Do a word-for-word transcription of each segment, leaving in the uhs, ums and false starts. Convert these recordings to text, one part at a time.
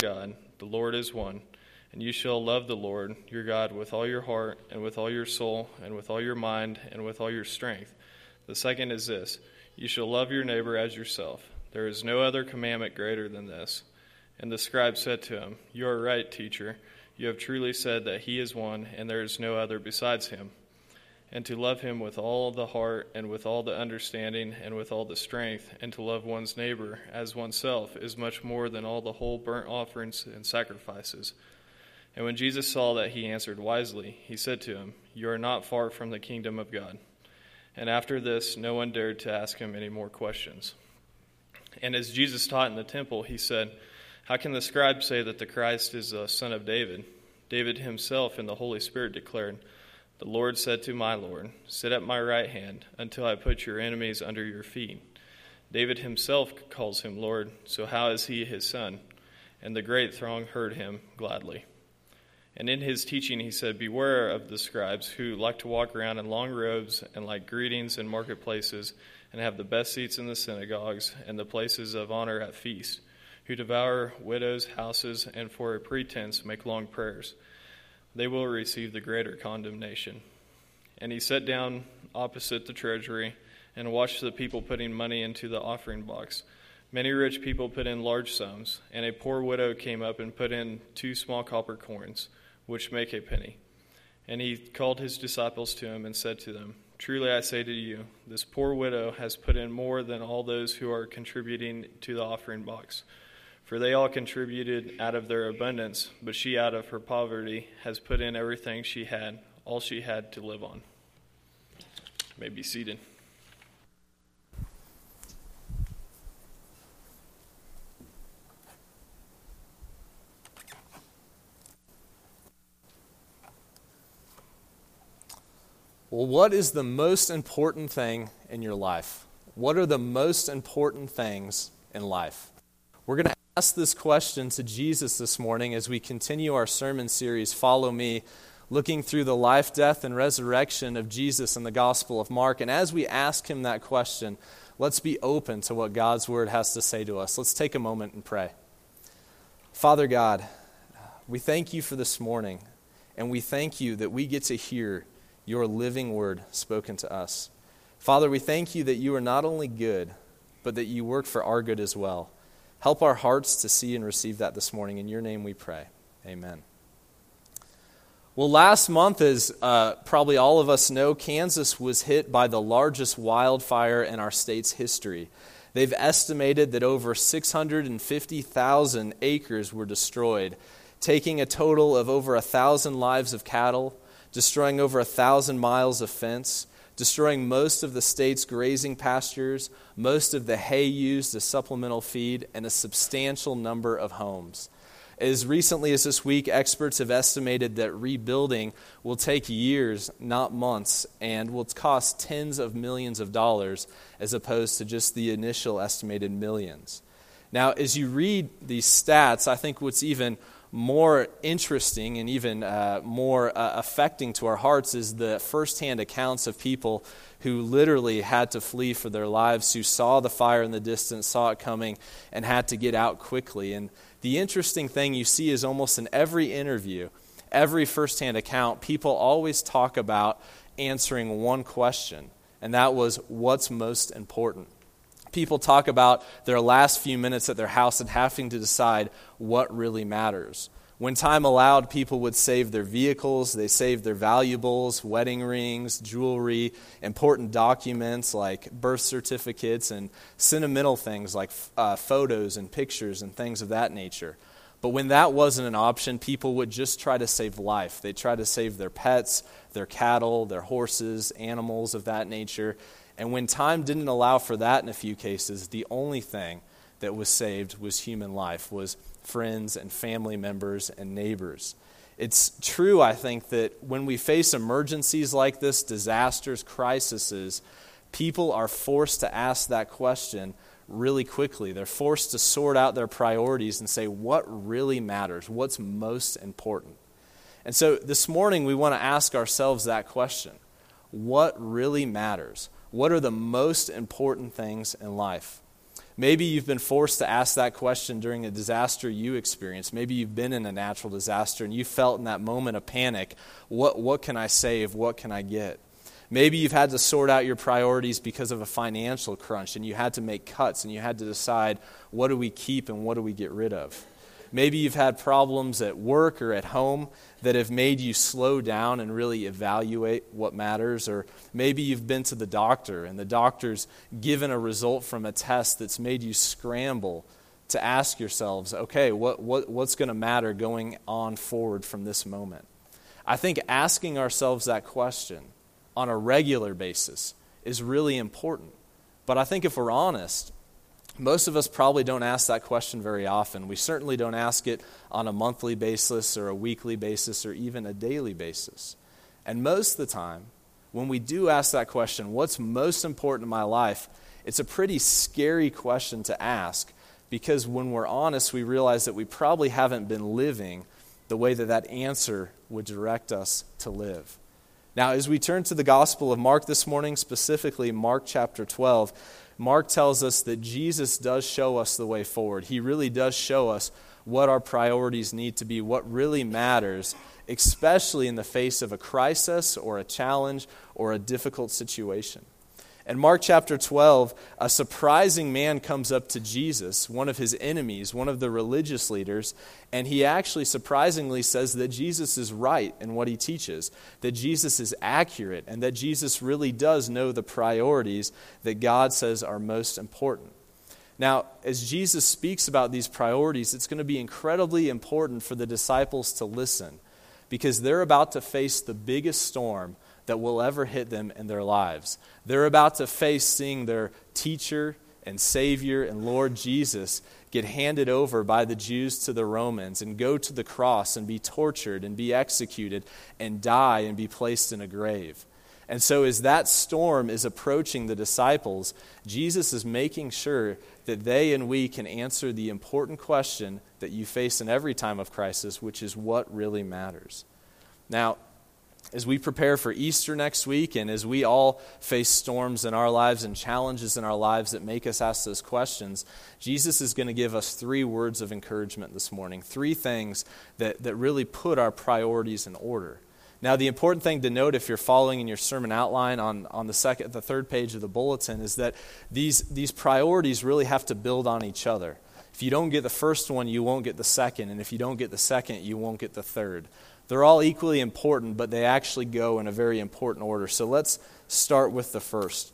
God, the Lord is one. And you shall love the Lord your God with all your heart, and with all your soul, and with all your mind, and with all your strength. The second is this: you shall love your neighbor as yourself. There is no other commandment greater than this. And the scribe said to him, You are right, teacher. You have truly said that he is one, and there is no other besides him. And to love him with all the heart, and with all the understanding, and with all the strength, and to love one's neighbor as oneself is much more than all the whole burnt offerings and sacrifices. And when Jesus saw that he answered wisely, he said to him, You are not far from the kingdom of God. And after this, no one dared to ask him any more questions. And as Jesus taught in the temple, he said, How can the scribe say that the Christ is the son of David? David himself in the Holy Spirit declared, The Lord said to my Lord, Sit at my right hand until I put your enemies under your feet. David himself calls him Lord, so how is he his son? And the great throng heard him gladly. And in his teaching he said, Beware of the scribes who like to walk around in long robes and like greetings in marketplaces and have the best seats in the synagogues and the places of honor at feasts, who devour widows' houses and for a pretense make long prayers. They will receive the greater condemnation. And he sat down opposite the treasury and watched the people putting money into the offering box. Many rich people put in large sums, and a poor widow came up and put in two small copper coins, which make a penny. And he called his disciples to him and said to them, Truly I say to you, this poor widow has put in more than all those who are contributing to the offering box. For they all contributed out of their abundance, but she out of her poverty has put in everything she had, all she had to live on. You may be seated. Well, what is the most important thing in your life? What are the most important things in life? We're going to ask this question to Jesus this morning as we continue our sermon series, Follow Me, looking through the life, death, and resurrection of Jesus in the Gospel of Mark. And as we ask him that question, let's be open to what God's Word has to say to us. Let's take a moment and pray. Father God, we thank you for this morning, and we thank you that we get to hear your living word spoken to us. Father, we thank you that you are not only good, but that you work for our good as well. Help our hearts to see and receive that this morning. In your name we pray. Amen. Well, last month, as uh, probably all of us know, Kansas was hit by the largest wildfire in our state's history. They've estimated that over six hundred fifty thousand acres were destroyed, taking a total of over one thousand lives of cattle, destroying over a thousand miles of fence, destroying most of the state's grazing pastures, most of the hay used as supplemental feed, and a substantial number of homes. As recently as this week, experts have estimated that rebuilding will take years, not months, and will cost tens of millions of dollars as opposed to just the initial estimated millions. Now, as you read these stats, I think what's even more interesting and even uh, more uh, affecting to our hearts is the firsthand accounts of people who literally had to flee for their lives, who saw the fire in the distance, saw it coming, and had to get out quickly. And the interesting thing you see is almost in every interview, every firsthand account, people always talk about answering one question, and that was, what's most important? People talk about their last few minutes at their house and having to decide what really matters. When time allowed, people would save their vehicles, they saved their valuables, wedding rings, jewelry, important documents like birth certificates, and sentimental things like uh, photos and pictures and things of that nature. But when that wasn't an option, people would just try to save life. They'd try to save their pets, their cattle, their horses, animals of that nature. And when time didn't allow for that in a few cases, the only thing that was saved was human life, was friends and family members and neighbors. It's true, I think, that when we face emergencies like this, disasters, crises, people are forced to ask that question really quickly. They're forced to sort out their priorities and say, what really matters? What's most important? And so this morning we want to ask ourselves that question. What really matters? What are the most important things in life? Maybe you've been forced to ask that question during a disaster you experienced. Maybe you've been in a natural disaster and you felt in that moment of panic, what, what can I save? What can I get? Maybe you've had to sort out your priorities because of a financial crunch and you had to make cuts and you had to decide, what do we keep and what do we get rid of? Maybe you've had problems at work or at home that have made you slow down and really evaluate what matters. Or maybe you've been to the doctor and the doctor's given a result from a test that's made you scramble to ask yourselves, okay, what, what what's going to matter going on forward from this moment? I think asking ourselves that question on a regular basis is really important. But I think if we're honest, most of us probably don't ask that question very often. We certainly don't ask it on a monthly basis or a weekly basis or even a daily basis. And most of the time, when we do ask that question, what's most important in my life, it's a pretty scary question to ask, because when we're honest, we realize that we probably haven't been living the way that that answer would direct us to live. Now, as we turn to the Gospel of Mark this morning, specifically Mark chapter twelve, Mark tells us that Jesus does show us the way forward. He really does show us what our priorities need to be, what really matters, especially in the face of a crisis or a challenge or a difficult situation. In Mark chapter twelve, a surprising man comes up to Jesus, one of his enemies, one of the religious leaders, and he actually surprisingly says that Jesus is right in what he teaches, that Jesus is accurate, and that Jesus really does know the priorities that God says are most important. Now, as Jesus speaks about these priorities, it's going to be incredibly important for the disciples to listen, because they're about to face the biggest storm that will ever hit them in their lives. They're about to face seeing their teacher and Savior and Lord Jesus get handed over by the Jews to the Romans and go to the cross and be tortured and be executed and die and be placed in a grave. And so as that storm is approaching the disciples, Jesus is making sure that they and we can answer the important question that you face in every time of crisis, which is what really matters. Now, as we prepare for Easter next week, and as we all face storms in our lives and challenges in our lives that make us ask those questions, Jesus is going to give us three words of encouragement this morning, three things that, that really put our priorities in order. Now, the important thing to note, if you're following in your sermon outline on, on the second, the third page of the bulletin, is that these, these priorities really have to build on each other. If you don't get the first one, you won't get the second, and if you don't get the second, you won't get the third. They're all equally important, but they actually go in a very important order. So let's start with the first.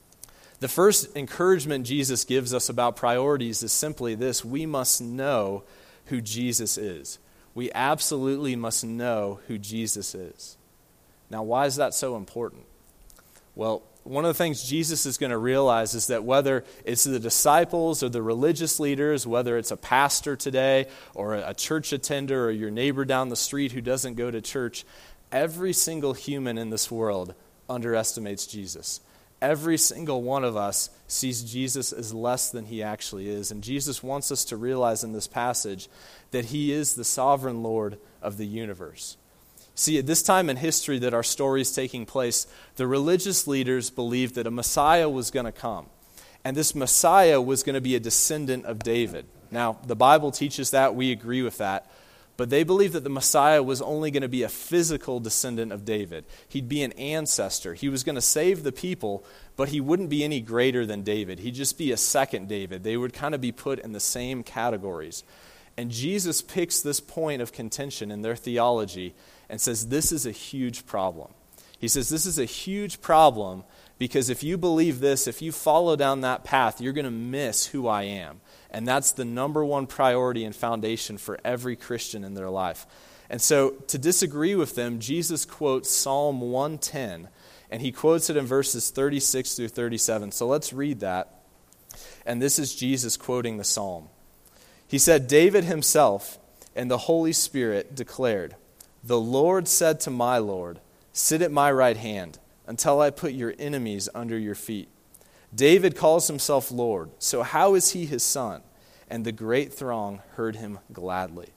The first encouragement Jesus gives us about priorities is simply this: we must know who Jesus is. We absolutely must know who Jesus is. Now, why is that so important? Well, one of the things Jesus is going to realize is that whether it's the disciples or the religious leaders, whether it's a pastor today or a church attender or your neighbor down the street who doesn't go to church, every single human in this world underestimates Jesus. Every single one of us sees Jesus as less than he actually is. And Jesus wants us to realize in this passage that he is the sovereign Lord of the universe. See, at this time in history that our story is taking place, the religious leaders believed that a Messiah was going to come. And this Messiah was going to be a descendant of David. Now, the Bible teaches that. We agree with that. But they believed that the Messiah was only going to be a physical descendant of David. He'd be an ancestor. He was going to save the people, but he wouldn't be any greater than David. He'd just be a second David. They would kind of be put in the same categories. And Jesus picks this point of contention in their theology and says this is a huge problem. He says this is a huge problem because if you believe this, if you follow down that path, you're going to miss who I am. And that's the number one priority and foundation for every Christian in their life. And so to disagree with them, Jesus quotes Psalm one ten, and he quotes it in verses thirty-six through thirty-seven. So let's read that. And this is Jesus quoting the psalm. He said, David himself and the Holy Spirit declared, the Lord said to my Lord, sit at my right hand until I put your enemies under your feet. David calls himself Lord, so how is he his son? And the great throng heard him gladly.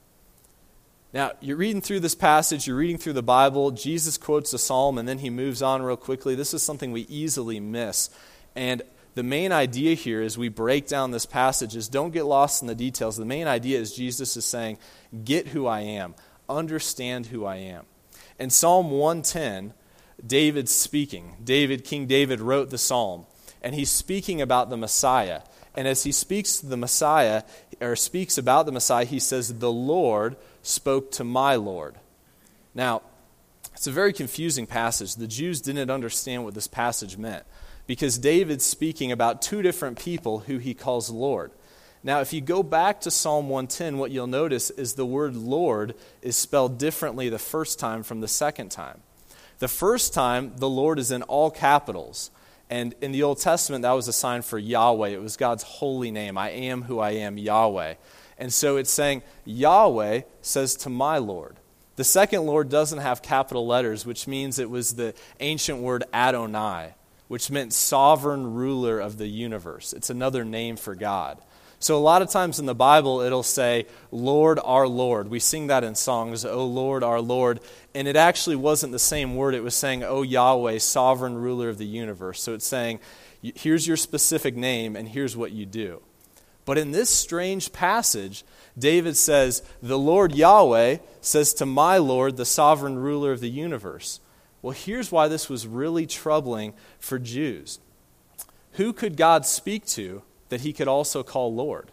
Now, you're reading through this passage, you're reading through the Bible, Jesus quotes a psalm, and then he moves on real quickly. This is something we easily miss. And the main idea here as we break down this passage is don't get lost in the details. The main idea is Jesus is saying, get who I am. Understand who I am. In Psalm one ten, David's speaking. David, King David wrote the psalm, and he's speaking about the Messiah. And as he speaks to the Messiah, or speaks about the Messiah, he says, the Lord spoke to my Lord. Now, it's a very confusing passage. The Jews didn't understand what this passage meant, because David's speaking about two different people who he calls Lord. Now, if you go back to Psalm one ten, what you'll notice is the word Lord is spelled differently the first time from the second time. The first time, the Lord is in all capitals. And in the Old Testament, that was a sign for Yahweh. It was God's holy name. I am who I am, Yahweh. And so it's saying, Yahweh says to my Lord. The second Lord doesn't have capital letters, which means it was the ancient word Adonai, which meant sovereign ruler of the universe. It's another name for God. So a lot of times in the Bible, it'll say, Lord, our Lord. We sing that in songs, O Lord, our Lord. And it actually wasn't the same word. It was saying, O Yahweh, sovereign ruler of the universe. So it's saying, here's your specific name, and here's what you do. But in this strange passage, David says, the Lord Yahweh says to my Lord, the sovereign ruler of the universe. Well, here's why this was really troubling for Jews. Who could God speak to that he could also call Lord?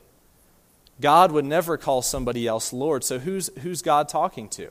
God would never call somebody else Lord, so who's, who's God talking to?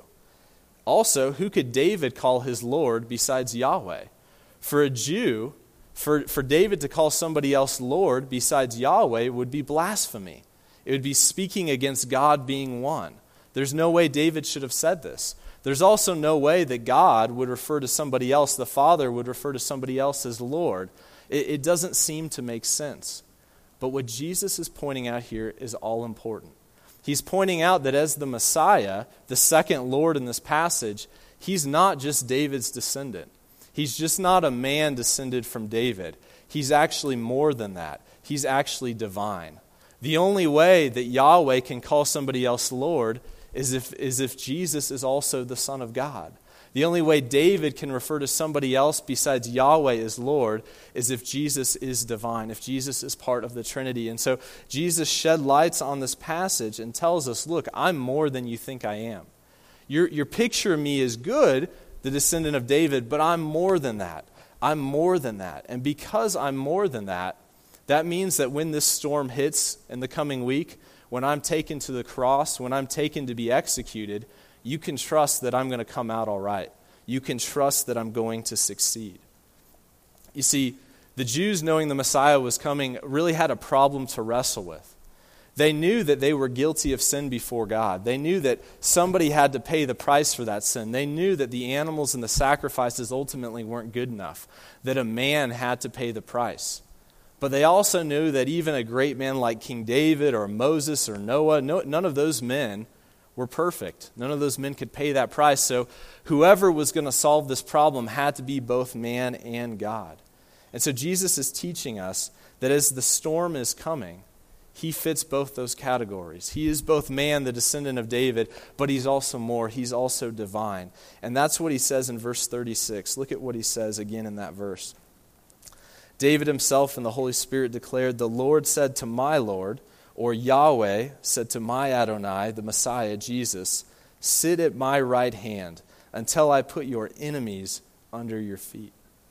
Also, who could David call his Lord besides Yahweh? For a Jew, for, for David to call somebody else Lord besides Yahweh would be blasphemy. It would be speaking against God being one. There's no way David should have said this. There's also no way that God would refer to somebody else, the Father would refer to somebody else as Lord. It, it doesn't seem to make sense. But what Jesus is pointing out here is all important. He's pointing out that as the Messiah, the second Lord in this passage, he's not just David's descendant. He's just not a man descended from David. He's actually more than that. He's actually divine. The only way that Yahweh can call somebody else Lord is if, is if Jesus is also the Son of God. The only way David can refer to somebody else besides Yahweh as Lord is if Jesus is divine, if Jesus is part of the Trinity. And so Jesus shed lights on this passage and tells us, look, I'm more than you think I am. Your, your picture of me is good, the descendant of David, but I'm more than that. I'm more than that. And because I'm more than that, that means that when this storm hits in the coming week, when I'm taken to the cross, when I'm taken to be executed, you can trust that I'm going to come out all right. You can trust that I'm going to succeed. You see, the Jews, knowing the Messiah was coming, really had a problem to wrestle with. They knew that they were guilty of sin before God. They knew that somebody had to pay the price for that sin. They knew that the animals and the sacrifices ultimately weren't good enough, that a man had to pay the price. But they also knew that even a great man like King David or Moses or Noah, no, none of those men were perfect. None of those men could pay that price. So whoever was going to solve this problem had to be both man and God. And so Jesus is teaching us that as the storm is coming, he fits both those categories. He is both man, the descendant of David, but he's also more. He's also divine. And that's what he says in verse thirty-six. Look at what he says again in that verse. David himself and the Holy Spirit declared, "The Lord said to my Lord," or Yahweh said to my Adonai, the Messiah, Jesus, "Sit at my right hand until I put your enemies under your feet."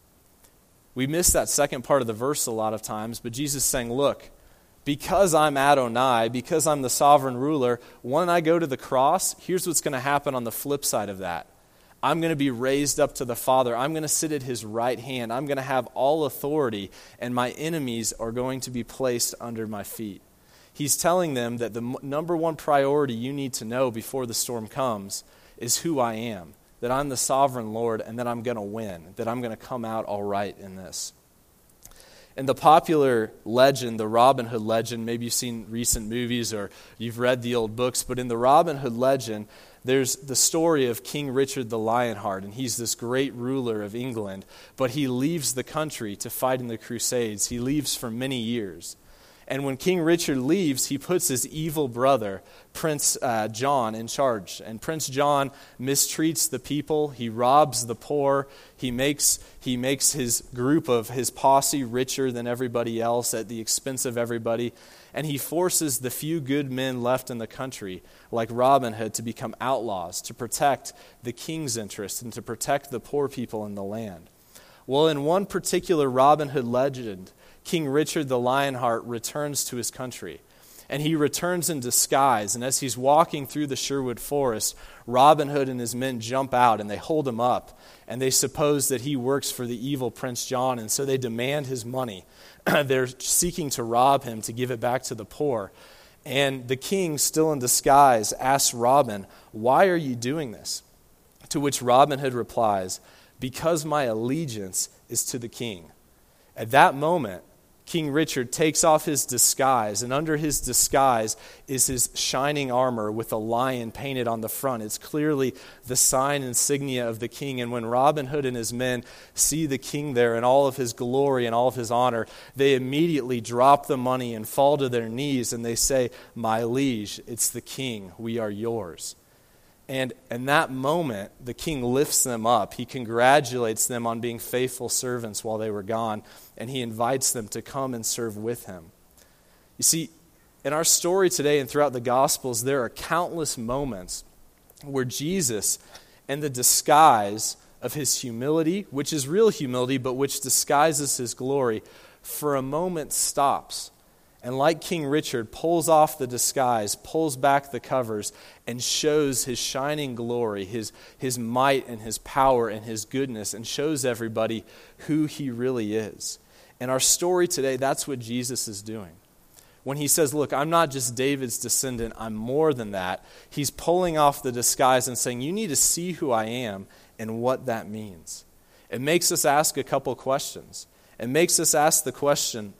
We miss that second part of the verse a lot of times, but Jesus is saying, look, because I'm Adonai, because I'm the sovereign ruler, when I go to the cross, here's what's going to happen on the flip side of that. I'm going to be raised up to the Father. I'm going to sit at his right hand. I'm going to have all authority, and my enemies are going to be placed under my feet. He's telling them that the m- number one priority you need to know before the storm comes is who I am, that I'm the sovereign Lord, and that I'm going to win, that I'm going to come out all right in this. In the popular legend, the Robin Hood legend, maybe you've seen recent movies or you've read the old books, but in the Robin Hood legend, there's the story of King Richard the Lionheart, and he's this great ruler of England, but he leaves the country to fight in the Crusades. He leaves for many years. And when King Richard leaves, he puts his evil brother, Prince uh, John, in charge. And Prince John mistreats the people. He robs the poor. He makes, he makes his group of his posse richer than everybody else at the expense of everybody. And he forces the few good men left in the country, like Robin Hood, to become outlaws, to protect the king's interests and to protect the poor people in the land. Well, in one particular Robin Hood legend, King Richard the Lionheart returns to his country, and he returns in disguise. And as he's walking through the Sherwood Forest, Robin Hood and his men jump out, and they hold him up, and they suppose that he works for the evil Prince John, and so they demand his money. They're seeking to rob him to give it back to the poor. And the king, still in disguise, asks Robin, "Why are you doing this?" To which Robin Hood replies, "Because my allegiance is to the king." At that moment, King Richard takes off his disguise, and under his disguise is his shining armor with a lion painted on the front. It's clearly the sign insignia of the king. And when Robin Hood and his men see the king there in all of his glory and all of his honor, they immediately drop the money and fall to their knees, and they say, "My liege, it's the king. We are yours." And in that moment, the king lifts them up. He congratulates them on being faithful servants while they were gone, and he invites them to come and serve with him. You see, in our story today and throughout the Gospels, there are countless moments where Jesus, in the disguise of his humility, which is real humility, but which disguises his glory, for a moment stops. And like King Richard, pulls off the disguise, pulls back the covers, and shows his shining glory, his, his might and his power and his goodness, and shows everybody who he really is. In our story today, that's what Jesus is doing. When he says, "Look, I'm not just David's descendant, I'm more than that," he's pulling off the disguise and saying, "You need to see who I am and what that means." It makes us ask a couple questions. It makes us ask the question,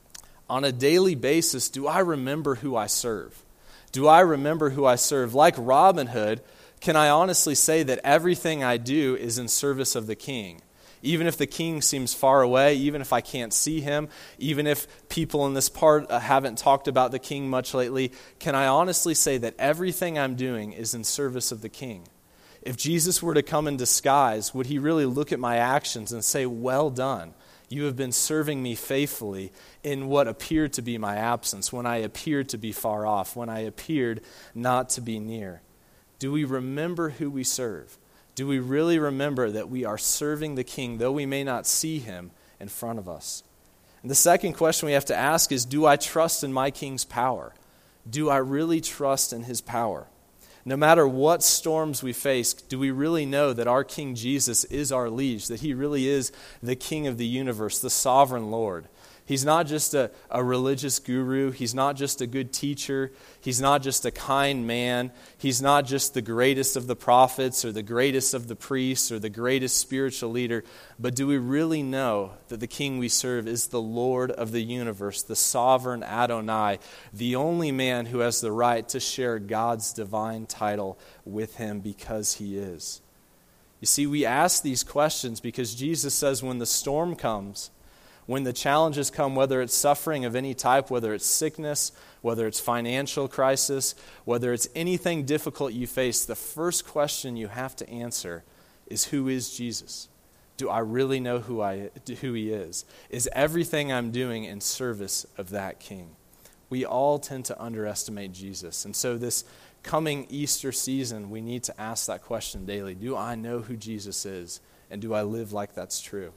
on a daily basis, do I remember who I serve? Do I remember who I serve? Like Robin Hood, can I honestly say that everything I do is in service of the king? Even if the king seems far away, even if I can't see him, even if people in this part haven't talked about the king much lately, can I honestly say that everything I'm doing is in service of the king? If Jesus were to come in disguise, would he really look at my actions and say, "Well done? You have been serving me faithfully in what appeared to be my absence, when I appeared to be far off, when I appeared not to be near"? Do we remember who we serve? Do we really remember that we are serving the king, though we may not see him in front of us? And the second question we have to ask is, do I trust in my king's power? Do I really trust in his power? No matter what storms we face, do we really know that our King Jesus is our liege, that he really is the King of the universe, the sovereign Lord? He's not just a, a religious guru. He's not just a good teacher. He's not just a kind man. He's not just the greatest of the prophets or the greatest of the priests or the greatest spiritual leader. But do we really know that the King we serve is the Lord of the universe, the sovereign Adonai, the only man who has the right to share God's divine title with him because he is? You see, we ask these questions because Jesus says when the storm comes, when the challenges come, whether it's suffering of any type, whether it's sickness, whether it's financial crisis, whether it's anything difficult you face, the first question you have to answer is, who is Jesus? Do I really know who I who he is? Is everything I'm doing in service of that king? We all tend to underestimate Jesus. And so this coming Easter season, we need to ask that question daily. Do I know who Jesus is? And do I live like that's true?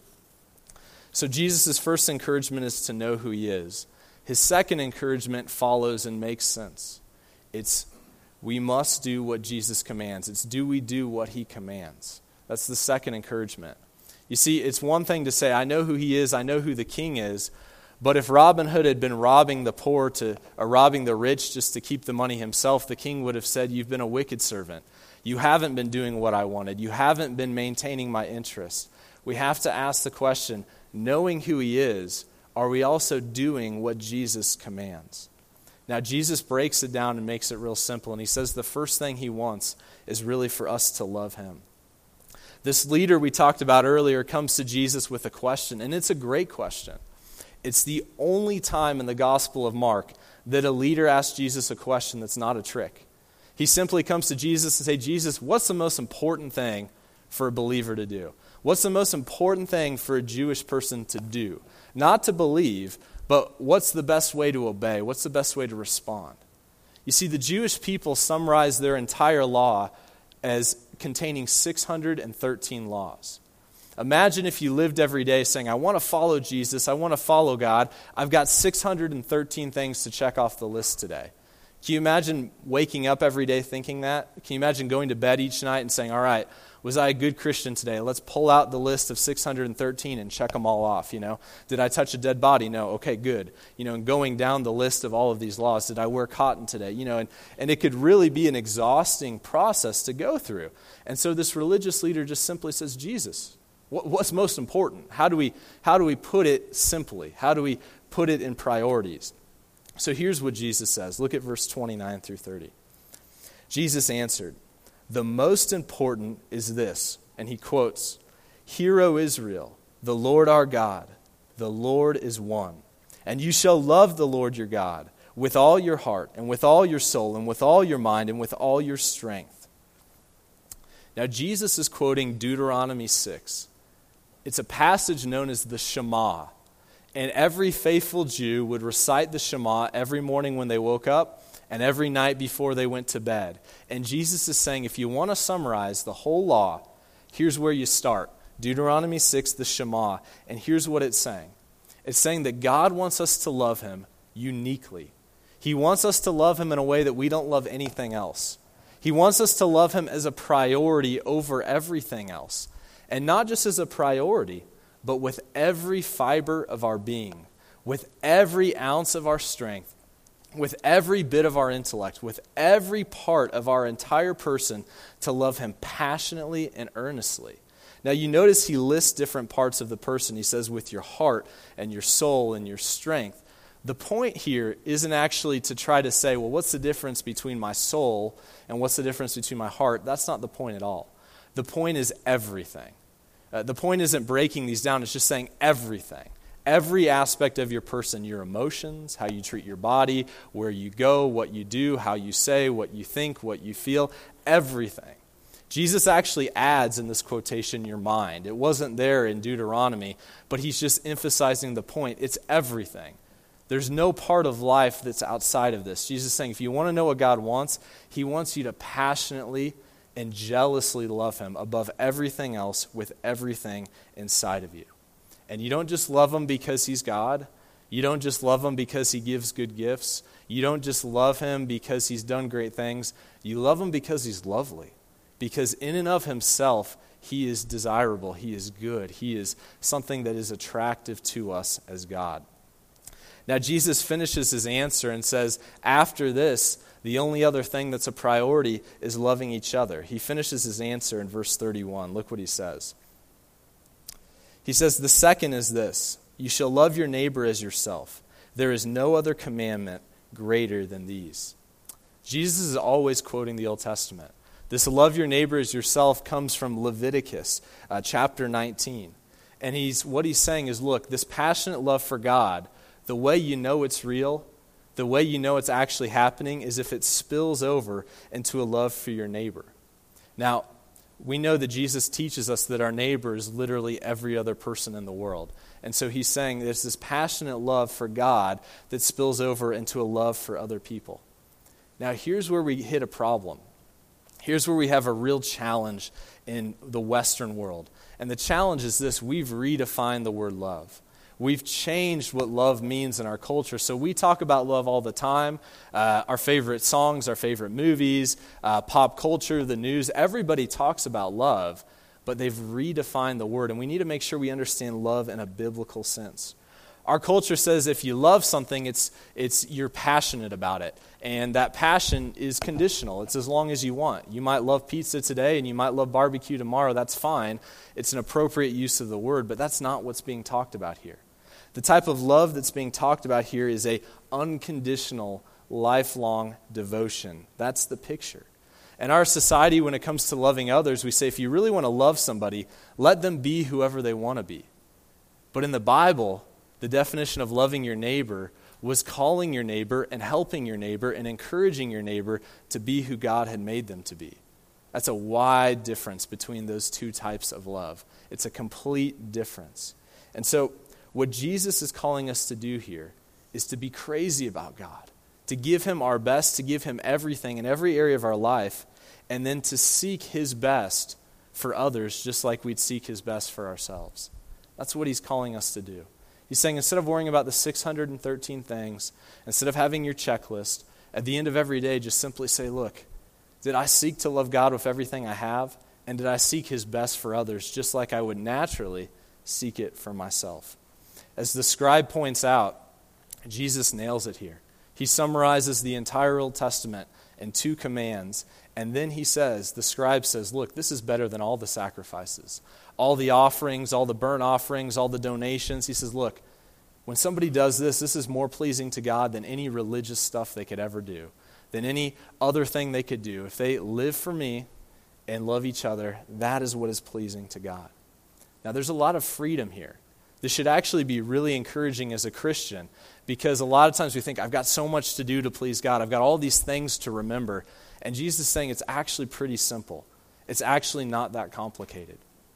So Jesus' first encouragement is to know who he is. His second encouragement follows and makes sense. It's, we must do what Jesus commands. It's, do we do what he commands? That's the second encouragement. You see, it's one thing to say, I know who he is, I know who the king is, but if Robin Hood had been robbing the poor to, or robbing the rich just to keep the money himself, the king would have said, "You've been a wicked servant. You haven't been doing what I wanted. You haven't been maintaining my interest." We have to ask the question, knowing who he is, are we also doing what Jesus commands? Now, Jesus breaks it down and makes it real simple, and he says the first thing he wants is really for us to love him. This leader we talked about earlier comes to Jesus with a question, and it's a great question. It's the only time in the Gospel of Mark that a leader asks Jesus a question that's not a trick. He simply comes to Jesus and says, Jesus, what's the most important thing for a believer to do? What's the most important thing for a Jewish person to do? Not to believe, but what's the best way to obey? What's the best way to respond? You see, the Jewish people summarize their entire law as containing six hundred thirteen laws. Imagine if you lived every day saying, I want to follow Jesus, I want to follow God. I've got six hundred thirteen things to check off the list today. Can you imagine waking up every day thinking that? Can you imagine going to bed each night and saying, all right, was I a good Christian today? Let's pull out the list of six hundred thirteen and check them all off, you know. Did I touch a dead body? No. Okay, good. You know, and going down the list of all of these laws, did I wear cotton today? You know, and, and it could really be an exhausting process to go through. And so this religious leader just simply says, Jesus, what, what's most important? How do we how do we put it simply? How do we put it in priorities? So here's what Jesus says. Look at verse twenty-nine through thirty. Jesus answered, the most important is this, and he quotes, Hear, O Israel, the Lord our God, the Lord is one. And you shall love the Lord your God with all your heart and with all your soul and with all your mind and with all your strength. Now Jesus is quoting Deuteronomy six. It's a passage known as the Shema. And every faithful Jew would recite the Shema every morning when they woke up and every night before they went to bed. And Jesus is saying, if you want to summarize the whole law, here's where you start. Deuteronomy six, the Shema. And here's what it's saying. It's saying that God wants us to love him uniquely. He wants us to love him in a way that we don't love anything else. He wants us to love him as a priority over everything else. And not just as a priority, but with every fiber of our being, with every ounce of our strength, with every bit of our intellect, with every part of our entire person, to love him passionately and earnestly. Now you notice he lists different parts of the person. He says with your heart and your soul and your strength. The point here isn't actually to try to say, well, what's the difference between my soul and what's the difference between my heart? That's not the point at all. The point is everything. Uh, the point isn't breaking these down. It's just saying everything. Every aspect of your person, your emotions, how you treat your body, where you go, what you do, how you say, what you think, what you feel, everything. Jesus actually adds in this quotation your mind. It wasn't there in Deuteronomy, but he's just emphasizing the point. It's everything. There's no part of life that's outside of this. Jesus is saying if you want to know what God wants, he wants you to passionately and jealously love him above everything else with everything inside of you. And you don't just love him because he's God. You don't just love him because he gives good gifts. You don't just love him because he's done great things. You love him because he's lovely. Because in and of himself, he is desirable. He is good. He is something that is attractive to us as God. Now, Jesus finishes his answer and says, after this, the only other thing that's a priority is loving each other. He finishes his answer in verse thirty-one. Look what he says. He says, the second is this, you shall love your neighbor as yourself. There is no other commandment greater than these. Jesus is always quoting the Old Testament. This love your neighbor as yourself comes from Leviticus uh, chapter nineteen. And he's what he's saying is, look, this passionate love for God, the way you know it's real, the way you know it's actually happening is if it spills over into a love for your neighbor. Now, we know that Jesus teaches us that our neighbor is literally every other person in the world. And so he's saying there's this passionate love for God that spills over into a love for other people. Now, here's where we hit a problem. Here's where we have a real challenge in the Western world. And the challenge is this: we've redefined the word love. We've changed what love means in our culture. So we talk about love all the time. Uh, our favorite songs, our favorite movies, uh, pop culture, the news, everybody talks about love, but they've redefined the word. And we need to make sure we understand love in a biblical sense. Our culture says if you love something, it's it's you're passionate about it. And that passion is conditional. It's as long as you want. You might love pizza today and you might love barbecue tomorrow. That's fine. It's an appropriate use of the word, but that's not what's being talked about here. The type of love that's being talked about here is a unconditional, lifelong devotion. That's the picture. In our society, when it comes to loving others, we say if you really want to love somebody, let them be whoever they want to be. But in the Bible, The definition of loving your neighbor was calling your neighbor and helping your neighbor and encouraging your neighbor to be who God had made them to be. That's a wide difference between those two types of love. It's a complete difference. And so what Jesus is calling us to do here is to be crazy about God, to give him our best, to give him everything in every area of our life, and then to seek his best for others just like we'd seek his best for ourselves. That's what he's calling us to do. He's saying instead of worrying about the six hundred thirteen things, instead of having your checklist, at the end of every day, just simply say, look, did I seek to love God with everything I have? And did I seek his best for others just like I would naturally seek it for myself? As the scribe points out, Jesus nails it here. He summarizes the entire Old Testament in two commands, and then he says, the scribe says, look, this is better than all the sacrifices, all the offerings, all the burnt offerings, all the donations. He says, look, when somebody does this, this is more pleasing to God than any religious stuff they could ever do, than any other thing they could do. If they live for me and love each other, that is what is pleasing to God. Now, there's a lot of freedom here. This should actually be really encouraging as a Christian, because a lot of times we think, I've got so much to do to please God. I've got all these things to remember. And Jesus is saying it's actually pretty simple. It's actually not that complicated.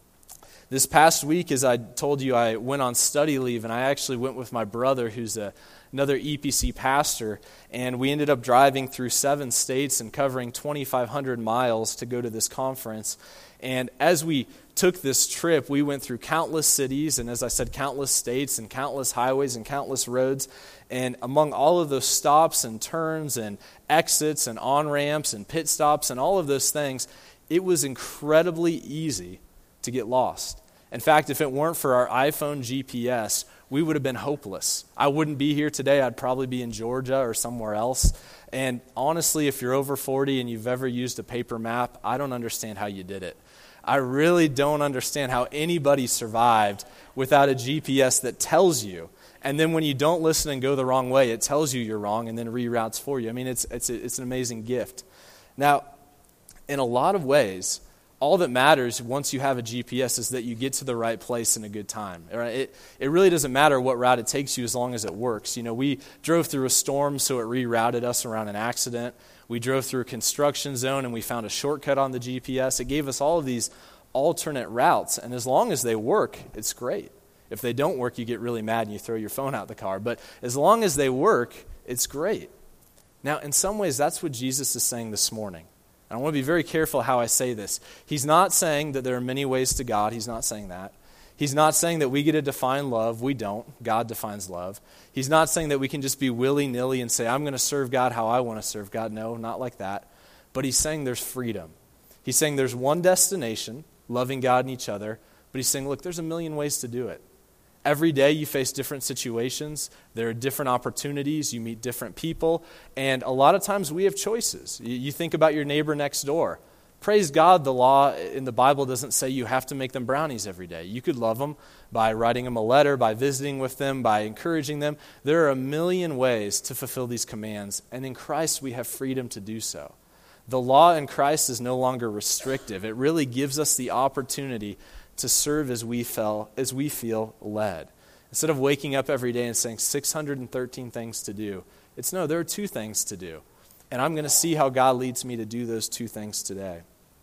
This past week, as I told you, I went on study leave, and I actually went with my brother, who's a, another E P C pastor, and we ended up driving through seven states and covering twenty-five hundred miles to go to this conference. And as we took this trip, we went through countless cities, and as I said, countless states and countless highways and countless roads. And among all of those stops and turns and exits and on-ramps and pit stops and all of those things, it was incredibly easy to get lost. In fact, if it weren't for our iPhone G P S, we would have been hopeless. I wouldn't be here today. I'd probably be in Georgia or somewhere else. And honestly, if you're over forty and you've ever used a paper map, I don't understand how you did it. I really don't understand how anybody survived without a G P S that tells you. And then when you don't listen and go the wrong way, it tells you you're wrong and then reroutes for you. I mean, it's it's it's an amazing gift. Now, in a lot of ways, all that matters once you have a G P S is that you get to the right place in a good time. Right? It it really doesn't matter what route it takes you as long as it works. You know, we drove through a storm, so it rerouted us around an accident. We drove through a construction zone, and we found a shortcut on the G P S. It gave us all of these alternate routes, and as long as they work, it's great. If they don't work, you get really mad and you throw your phone out the car. But as long as they work, it's great. Now, in some ways, that's what Jesus is saying this morning. And I want to be very careful how I say this. He's not saying that there are many ways to God. He's not saying that. He's not saying that we get to define love. We don't. God defines love. He's not saying that we can just be willy-nilly and say, I'm going to serve God how I want to serve God. No, not like that. But he's saying there's freedom. He's saying there's one destination, loving God and each other. But he's saying, look, there's a million ways to do it. Every day you face different situations. There are different opportunities. You meet different people. And a lot of times we have choices. You think about your neighbor next door. Praise God, the law in the Bible doesn't say you have to make them brownies every day. You could love them by writing them a letter, by visiting with them, by encouraging them. There are a million ways to fulfill these commands. And in Christ we have freedom to do so. The law in Christ is no longer restrictive. It really gives us the opportunity to serve as we feel, as we feel led. Instead of waking up every day and saying six hundred thirteen things to do, it's no, there are two things to do. And I'm going to see how God leads me to do those two things today.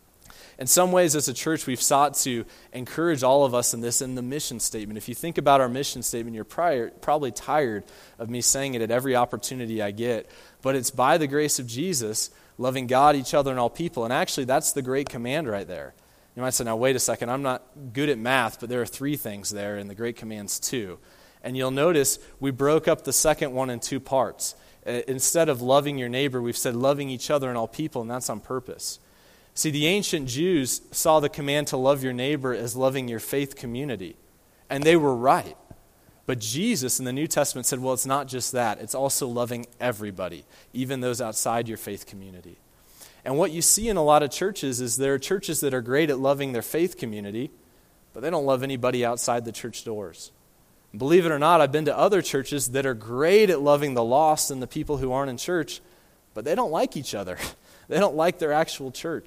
In some ways, as a church, we've sought to encourage all of us in this in the mission statement. If you think about our mission statement, you're prior, probably tired of me saying it at every opportunity I get. But it's by the grace of Jesus, loving God, each other, and all people. And actually, that's the great command right there. You might say, now wait a second, I'm not good at math, but there are three things there in the Great Commands too. And you'll notice we broke up the second one in two parts. Uh, instead of loving your neighbor, we've said loving each other and all people, and that's on purpose. See, the ancient Jews saw the command to love your neighbor as loving your faith community, and they were right. But Jesus in the New Testament said, well, it's not just that. It's also loving everybody, even those outside your faith community. And what you see in a lot of churches is there are churches that are great at loving their faith community, but they don't love anybody outside the church doors. Believe it or not, I've been to other churches that are great at loving the lost and the people who aren't in church, but they don't like each other. They don't like their actual church.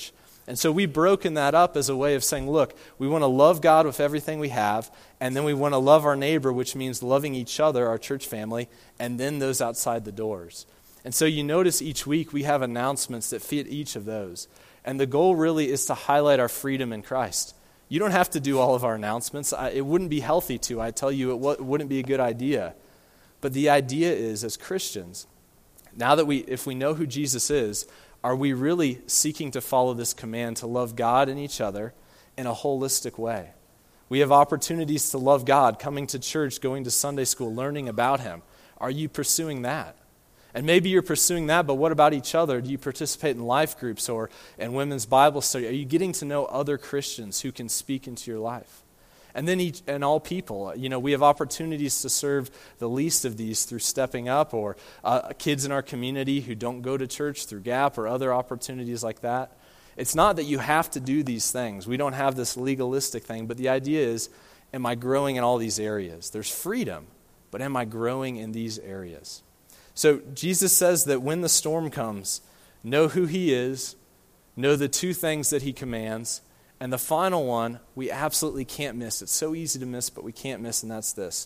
And so we've broken that up as a way of saying, look, we want to love God with everything we have, and then we want to love our neighbor, which means loving each other, our church family, and then those outside the doors. And so you notice each week we have announcements that fit each of those. And the goal really is to highlight our freedom in Christ. You don't have to do all of our announcements. I, it wouldn't be healthy to. I tell you, it w- wouldn't be a good idea. But the idea is, as Christians, now that we, if we know who Jesus is, are we really seeking to follow this command to love God and each other in a holistic way? We have opportunities to love God, coming to church, going to Sunday school, learning about Him. Are you pursuing that? And maybe you're pursuing that, but what about each other? Do you participate in life groups or in women's Bible study? Are you getting to know other Christians who can speak into your life? And then each, and all people, you know, we have opportunities to serve the least of these through Stepping Up, or uh, kids in our community who don't go to church through Gap, or other opportunities like that. It's not that you have to do these things. We don't have this legalistic thing, but the idea is, am I growing in all these areas? There's freedom, but am I growing in these areas? So Jesus says that when the storm comes, know who He is, know the two things that He commands, and the final one, we absolutely can't miss. It's so easy to miss, but we can't miss, and that's this.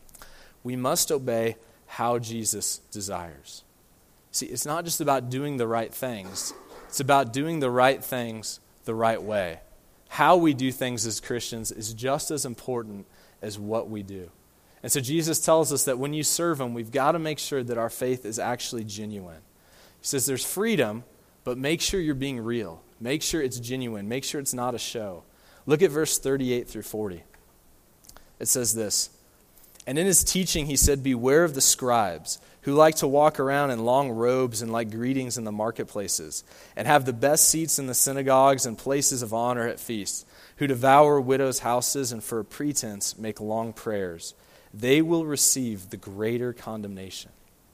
We must obey how Jesus desires. See, it's not just about doing the right things. It's about doing the right things the right way. How we do things as Christians is just as important as what we do. And so Jesus tells us that when you serve Him, we've got to make sure that our faith is actually genuine. He says there's freedom, but make sure you're being real. Make sure it's genuine. Make sure it's not a show. Look at verse thirty-eight through forty. It says this, "And in His teaching He said, 'Beware of the scribes, who like to walk around in long robes and like greetings in the marketplaces, and have the best seats in the synagogues and places of honor at feasts, who devour widows' houses and for a pretense make long prayers. They will receive the greater condemnation.'"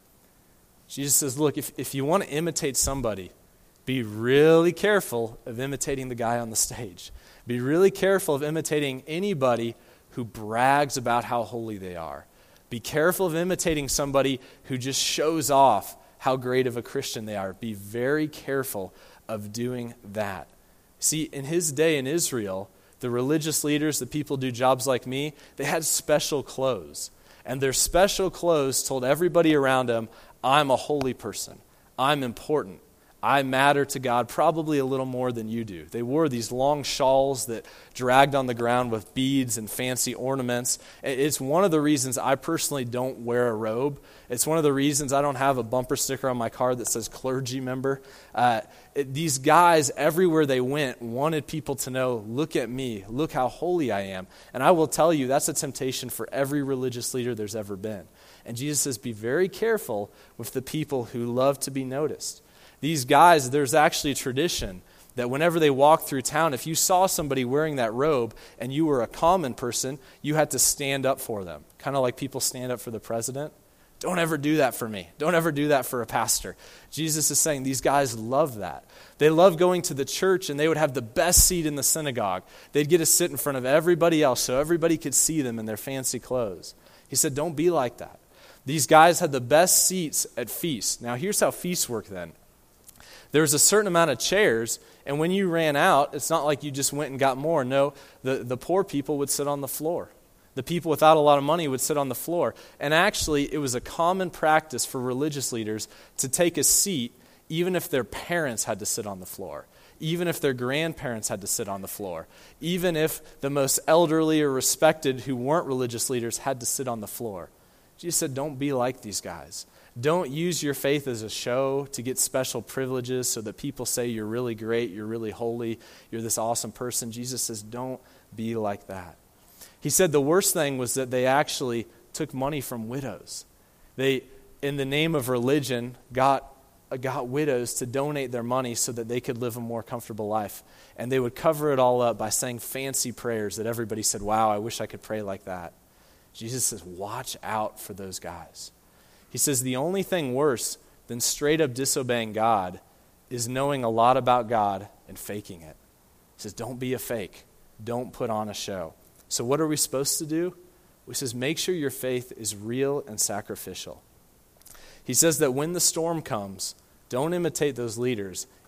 Jesus says, look, if, if you want to imitate somebody, be really careful of imitating the guy on the stage. Be really careful of imitating anybody who brags about how holy they are. Be careful of imitating somebody who just shows off how great of a Christian they are. Be very careful of doing that. See, in His day in Israel, the religious leaders, the people who do jobs like me, they had special clothes. And their special clothes told everybody around them, I'm a holy person. I'm important. I matter to God probably a little more than you do. They wore these long shawls that dragged on the ground with beads and fancy ornaments. It's one of the reasons I personally don't wear a robe. It's one of the reasons I don't have a bumper sticker on my car that says clergy member. Uh, it, these guys, everywhere they went, wanted people to know, look at me, look how holy I am. And I will tell you, that's a temptation for every religious leader there's ever been. And Jesus says, be very careful with the people who love to be noticed. These guys, there's actually a tradition that whenever they walk through town, if you saw somebody wearing that robe and you were a common person, you had to stand up for them. Kind of like people stand up for the president. Don't ever do that for me. Don't ever do that for a pastor. Jesus is saying these guys love that. They love going to the church, and they would have the best seat in the synagogue. They'd get to sit in front of everybody else so everybody could see them in their fancy clothes. He said, don't be like that. These guys had the best seats at feasts. Now, here's how feasts work then. There was a certain amount of chairs, and when you ran out, it's not like you just went and got more. No, the, the poor people would sit on the floor. The people without a lot of money would sit on the floor. And actually, it was a common practice for religious leaders to take a seat even if their parents had to sit on the floor, even if their grandparents had to sit on the floor, even if the most elderly or respected who weren't religious leaders had to sit on the floor. Jesus said, don't be like these guys. Don't use your faith as a show to get special privileges so that people say you're really great, you're really holy, you're this awesome person. Jesus says, don't be like that. He said the worst thing was that they actually took money from widows. They, in the name of religion, got, got widows to donate their money so that they could live a more comfortable life. And they would cover it all up by saying fancy prayers that everybody said, wow, I wish I could pray like that. Jesus says, watch out for those guys. He says the only thing worse than straight up disobeying God is knowing a lot about God and faking it. He says, don't be a fake. Don't put on a show. So what are we supposed to do? He says, make sure your faith is real and sacrificial. He says that when the storm comes, don't imitate those leaders.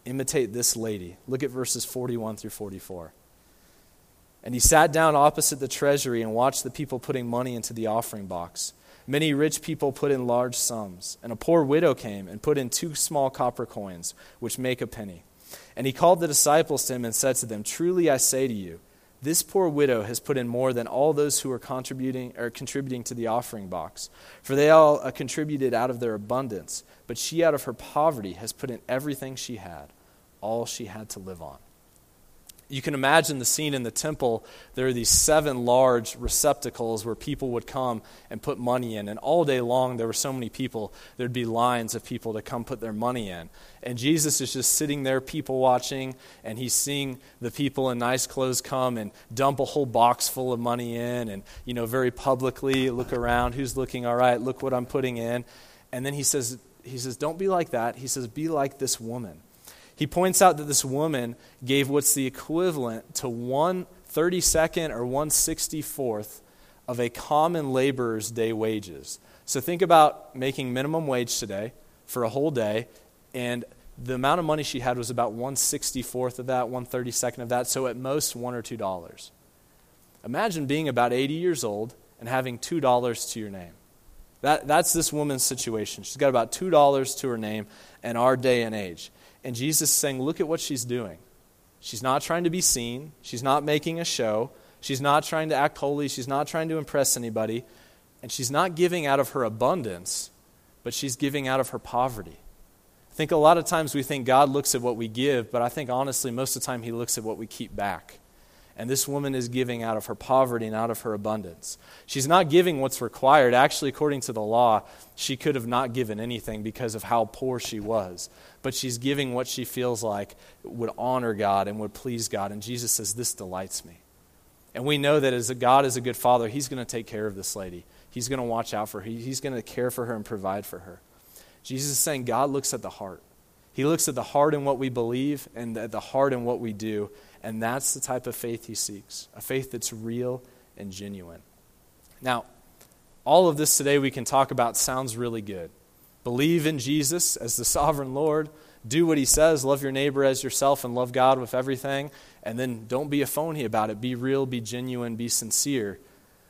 imitate this lady. Look at verses forty-one through forty-four. And he sat down opposite the treasury and watched the people putting money into the offering box. Many rich people put in large sums, and a poor widow came and put in two small copper coins, which make a penny. And he called the disciples to him and said to them, "Truly I say to you, this poor widow has put in more than all those who are contributing or contributing to the offering box. For they all uh, contributed out of their abundance, but she out of her poverty has put in everything she had, all she had to live on." You can imagine the scene in the temple. There are these seven large receptacles where people would come and put money in. And all day long, there were so many people, there'd be lines of people to come put their money in. And Jesus is just sitting there, people watching, and he's seeing the people in nice clothes come and dump a whole box full of money in and, you know, very publicly look around. Who's looking? All right, look what I'm putting in. And then he says, he says, don't be like that. He says, be like this woman. He points out that this woman gave what's the equivalent to one thirty-second or one sixty-fourth of a common laborer's day wages. So think about making minimum wage today for a whole day, and the amount of money she had was about one sixty-fourth of that, one thirty-second of that, so at most one or two dollars. Imagine being about eighty years old and having two dollars to your name. That, that's this woman's situation. She's got about two dollars to her name in our day and age. And Jesus is saying, look at what she's doing. She's not trying to be seen. She's not making a show. She's not trying to act holy. She's not trying to impress anybody. And she's not giving out of her abundance, but she's giving out of her poverty. I think a lot of times we think God looks at what we give, but I think honestly most of the time he looks at what we keep back. And this woman is giving out of her poverty and out of her abundance. She's not giving what's required. Actually, according to the law, she could have not given anything because of how poor she was. But she's giving what she feels like would honor God and would please God. And Jesus says, this delights me. And we know that as a God is a good father, he's going to take care of this lady. He's going to watch out for her. He's going to care for her and provide for her. Jesus is saying God looks at the heart. He looks at the heart in what we believe and at the heart in what we do. And that's the type of faith he seeks, a faith that's real and genuine. Now, all of this today we can talk about sounds really good. Believe in Jesus as the sovereign Lord. Do what he says. Love your neighbor as yourself and love God with everything. And then don't be a phony about it. Be real, be genuine, be sincere.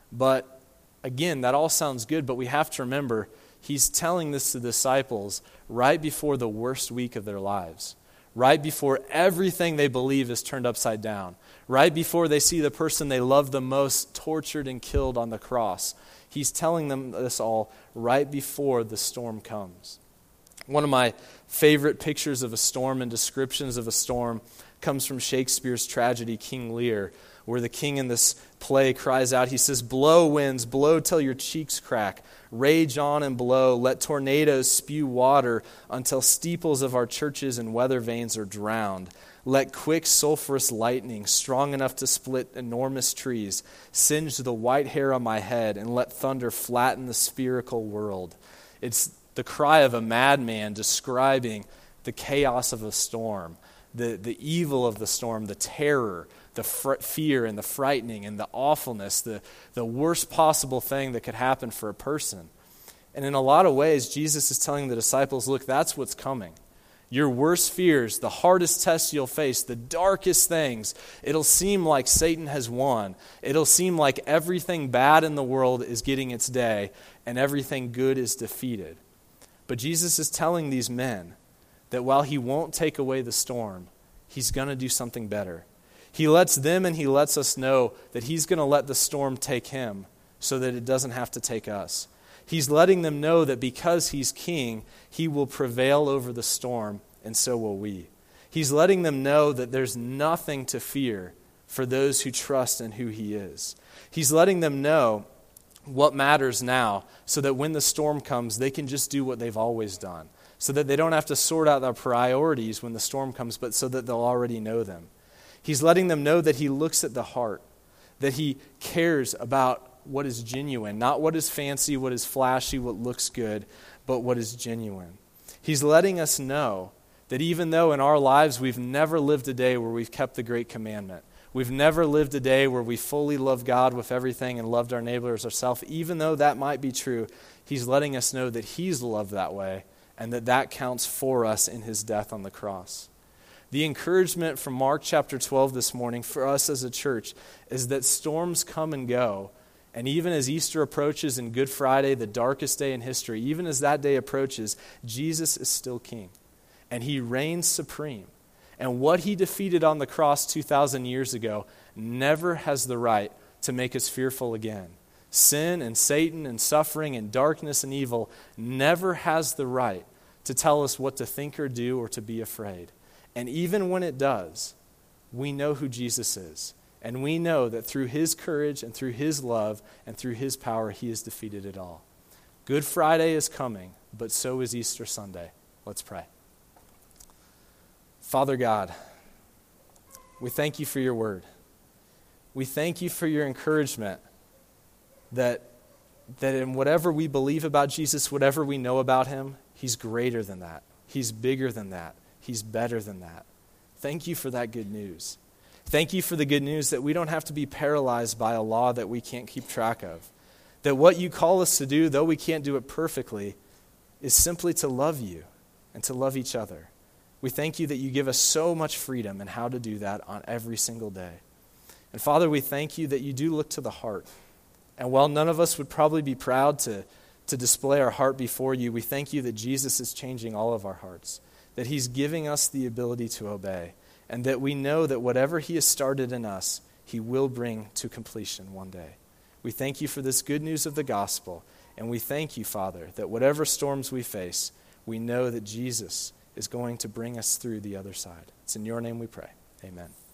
But again, that all sounds good, but we have to remember he's telling this to the disciples right before the worst week of their lives. Right before everything they believe is turned upside down. Right before they see the person they love the most tortured and killed on the cross. He's telling them this all right before the storm comes. One of my favorite pictures of a storm and descriptions of a storm comes from Shakespeare's tragedy, King Lear, where the king in this play cries out, he says, "Blow, winds, blow till your cheeks crack. Rage on and blow. Let tornadoes spew water until steeples of our churches and weather vanes are drowned. Let quick sulphurous lightning, strong enough to split enormous trees, singe the white hair on my head, and let thunder flatten the spherical world." It's the cry of a madman describing the chaos of a storm, the, the evil of the storm, the terror, the fr- fear and the frightening and the awfulness, the, the worst possible thing that could happen for a person. And in a lot of ways, Jesus is telling the disciples, look, that's what's coming. Your worst fears, the hardest tests you'll face, the darkest things, it'll seem like Satan has won. It'll seem like everything bad in the world is getting its day and everything good is defeated. But Jesus is telling these men that while he won't take away the storm, he's going to do something better. He lets them and he lets us know that he's going to let the storm take him so that it doesn't have to take us. He's letting them know that because he's king, he will prevail over the storm, and so will we. He's letting them know that there's nothing to fear for those who trust in who he is. He's letting them know what matters now so that when the storm comes, they can just do what they've always done, so that they don't have to sort out their priorities when the storm comes, but so that they'll already know them. He's letting them know that he looks at the heart, that he cares about what is genuine, not what is fancy, what is flashy, what looks good, but what is genuine. He's letting us know that even though in our lives we've never lived a day where we've kept the great commandment, we've never lived a day where we fully love God with everything and loved our neighbor as ourselves, even though that might be true, he's letting us know that he's loved that way and that that counts for us in his death on the cross. The encouragement from Mark chapter twelve this morning for us as a church is that storms come and go. And even as Easter approaches and Good Friday, the darkest day in history, even as that day approaches, Jesus is still king. And he reigns supreme. And what he defeated on the cross two thousand years ago never has the right to make us fearful again. Sin and Satan and suffering and darkness and evil never has the right to tell us what to think or do or to be afraid. And even when it does, we know who Jesus is. And we know that through his courage and through his love and through his power, he has defeated it all. Good Friday is coming, but so is Easter Sunday. Let's pray. Father God, we thank you for your word. We thank you for your encouragement that, that in whatever we believe about Jesus, whatever we know about him, he's greater than that. He's bigger than that. He's better than that. Thank you for that good news. Thank you for the good news that we don't have to be paralyzed by a law that we can't keep track of. That what you call us to do, though we can't do it perfectly, is simply to love you and to love each other. We thank you that you give us so much freedom in how to do that on every single day. And Father, we thank you that you do look to the heart. And while none of us would probably be proud to, to display our heart before you, we thank you that Jesus is changing all of our hearts, that he's giving us the ability to obey, and that we know that whatever he has started in us, he will bring to completion one day. We thank you for this good news of the gospel, and we thank you, Father, that whatever storms we face, we know that Jesus is going to bring us through the other side. It's in your name we pray. Amen.